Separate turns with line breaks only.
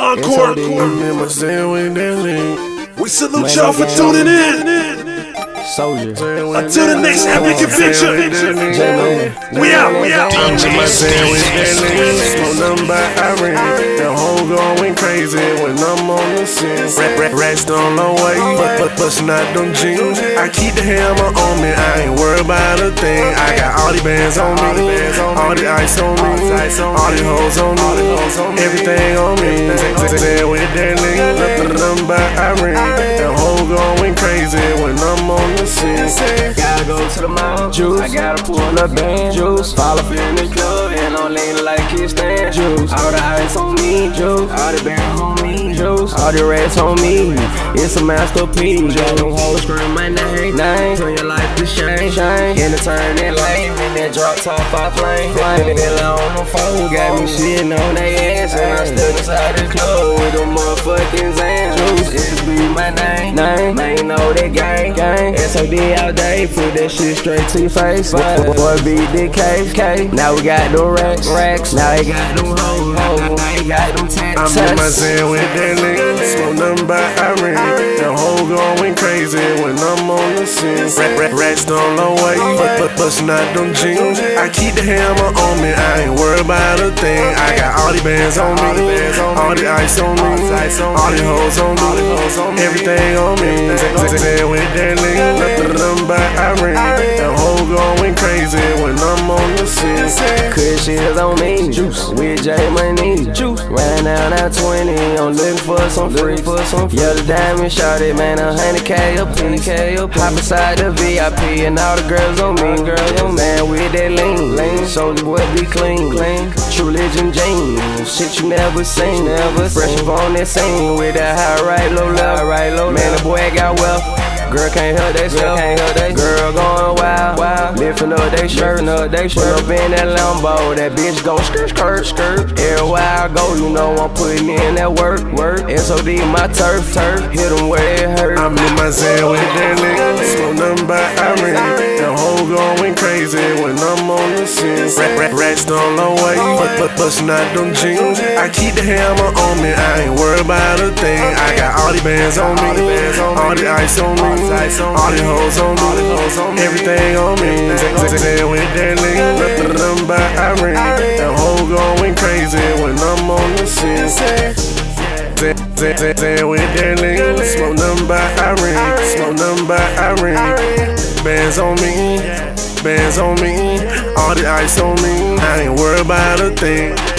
Encore.
I'm in my zen with that link.
We salute y'all for tuning in.
Soldier.
Until the next epic adventure. We out.
I'm in my zen with that link. Smoke nothing but Irene. The whole going crazy when I'm on the scene. Racks on the way, but bustin' out them jeans. I keep the hammer on me, I ain't worried about a thing. I got all these bands on me, all the ice on me, all the hoes on me, everything on me. Zen with that link. Nothing but Irene. The whole going crazy when I'm on the scene.
Gotta go to the mall, juice. I gotta pull up band, juice. Fall up in the club and I'm leaning like a kickstand, juice. All the ice on me, juice. All the bands on me, juice. All the rats on me. It's a masterpiece. Them hoes scream my name. Turn your life to shine. In the turn that lane, in that drop top, I flame. Nigga on the phone, got me shitting on they ass, and I stood inside the club with them motherfucking Zans. Juice, it's be my name. Ain't know that gang. SOD all day, put that shit straight to your face. Boy, beat the K. Now we got them racks. Now they got them hoes. Now they got them tats.
I'm in my zen with that link. Smoke nothing but Irene. The whole going crazy when I'm on the scene. Racks on the way, but bustin' out them jeans. I keep the hammer on me, I ain't worried about a thing. I got all the bands on me, all the ice on me, all the hoes on me, everything on me. Zen with that link. Nothing but Irene. The whole going crazy when I'm on the scene.
Cushion is on me, juice. With J Money, juice. Ran down at 20, I'm looking for some free. Yeah, the diamond shot it, man, 100K up, 10K up. Hop inside the VIP and all the girls on me, man, with that lean. Soldier boy be clean. True Religion jeans, shit you never seen. Fresh up on that scene with that high right, low left. Man, the boy got wealth. Girl can't help they self, girl going wild, lifting up they shirt, pull up in that Lambo, that bitch gon' skirt. Everywhere I go, you know I'm putting in that work. SOD my turf, hit them where it hurt.
I'm in my zen with that link. Smoke nothing but Irene. The whole going crazy when I'm on the scene. Racks on the way, but bustin' out them jeans. I keep the hammer on me, I ain't worried about a thing. I got all the bands on me, all the ice on me, all the hoes on me, everything on me. Zen with that link. Nothing but Irene. The whole going crazy when I'm on the scene. Zen with that link. Smoke nothing but Irene. Smoke nothing but Irene. Bands on me, all the ice on me. I ain't worried about a thing.